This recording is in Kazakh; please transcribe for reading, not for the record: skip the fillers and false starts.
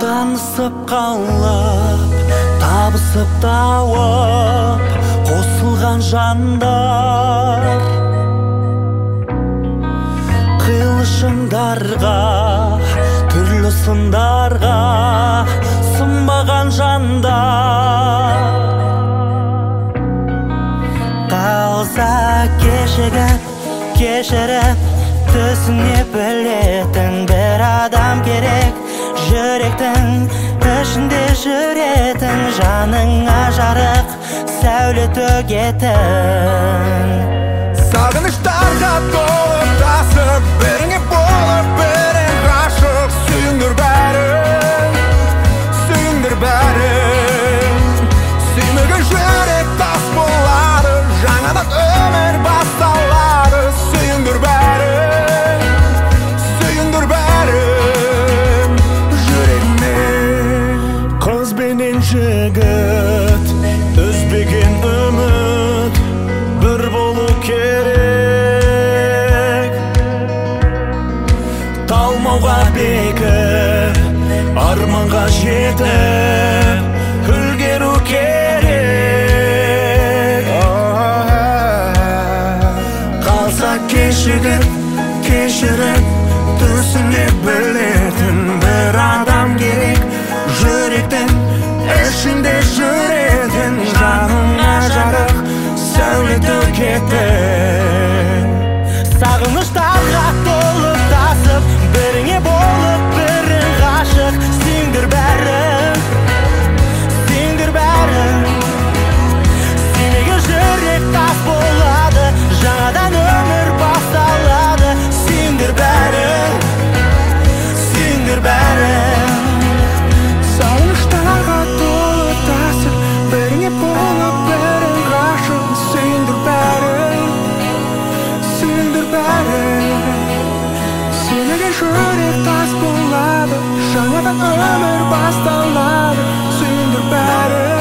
танысып қалып, табысып тауып қосылған жандар, қилы шыңдарға, түрлі сындарға сынбаған жандар. Қалса кешіріп түсіне білетін бір адам керек, жүректің ішінде жүретін, жаныңа жарық сәуле төгетін. Сағыныштарға толып тасып, біріңе болып бірің ғашық. Сүйіңдір бәрін, сүйіңдір бәрін. Сүймеген жүрек тас болады, жаңадан өмір басталады. Сүйіңдір бәрін, сүйіңдір бәрін. Жүрегімен қыз бенен жігіт, үзбеген үміт бір болу керек. Талмауға бекіп, арманға жетіп үлгеру керек. Қалса кешіріп түсіне білетін бір адам керек, жүректің ішінде жүретін, жаныңа жарық сәуле төгетін. Сағыныштарға толып тасып, біріңе болып бірің ғашық. Сүйіңдір бәрін, сүйіңдір бәрін. Сүймеген жүрек тас болады, жаңадан өмір басталады. Сүйіңдір бәрін, сүйіңдір бәрін. Сағыныштарға толып тасып, біріңе болып бірің ғашық. Сүйіңдір бәрін, сүйіңдір бәрін. Сүймеген жүрек тас болады, жаңадан өмір басталады. Сүйіңдір бәрін.